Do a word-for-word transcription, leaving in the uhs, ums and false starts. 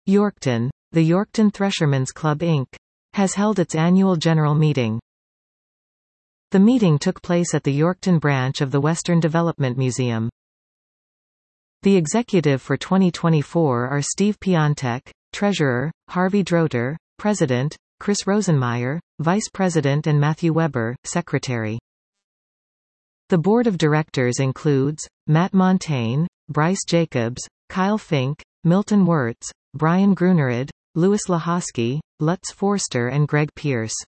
Yorkton. The Yorkton Threshermen's Club Incorporated has held its annual general meeting. The meeting took place at the Yorkton branch of the Western Development Museum. The executive for twenty twenty-four are Steve Piontek, Treasurer, Harvey Droter, President, Chris Rosenmeyer, Vice President and Matthew Weber, Secretary. The Board of Directors includes Matt Montaigne, Bryce Jacobs, Kyle Fink, Milton Wirtz, Brian Grunerud, Louis Lahosky, Lutz Forster and Greg Pierce.